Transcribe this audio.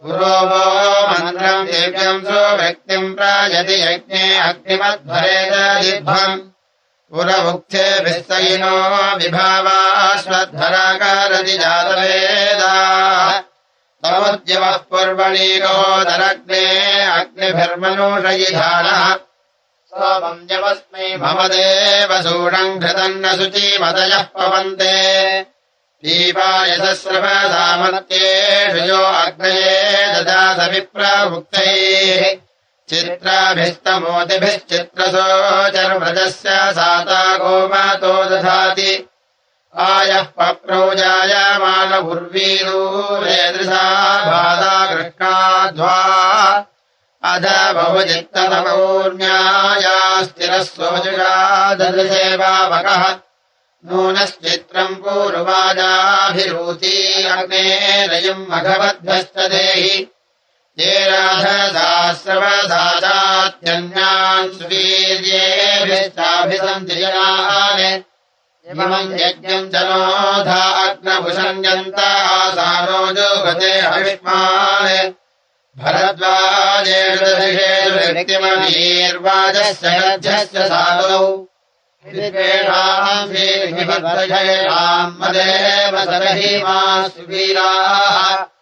पुरोवो मन्त्रम् दिव्यम् सुव्यक्तिम् प्रायति यज्ञे अग्निमध्वरेदध्वम् पुरमुक्थे विस्तयिनो विभावाश्वध्वराकारति जातवेदा तमुद्यमः पूर्वणीरोदरग्ने अग्निभिर्मनुषयिधानः सोमम् यमस्मै मम देवसूडम् घृतम् न शुचीमतयः पवन्ते दीपायसस्रवसामत्येषु यो अग्नये ददासविप्रमुक्तैः चित्राभिस्तमोतिभिश्चित्रसोचर्व्रजस्य साता गोमातो दधाति आयः पप्रौजायमानगुर्वीरूरेदृशा बाधा कृष्णाध्वा अध बहुचित्ततमौर्ण्याया स्थिरः सोजुषा ददृशेवावकः नूनश्चित्रम् पूर्वाजाभिरूती अग्ने रयम् मघवद्भ्यश्च देहि ये राधसास्रवधाचात्यन्यान् सुवीर्येभिश्चाभिसन्धिजनान् इमम् यज्ञम् जनोधा अग्नभुषण्यन्त आसानो जुगते हविष्मान् भरद्वाजेषु व्यक्तिमवीर्वाजस्य गच्छस्य साधौ हिरिपेणाम् मदेव सरहिमा सुवीराः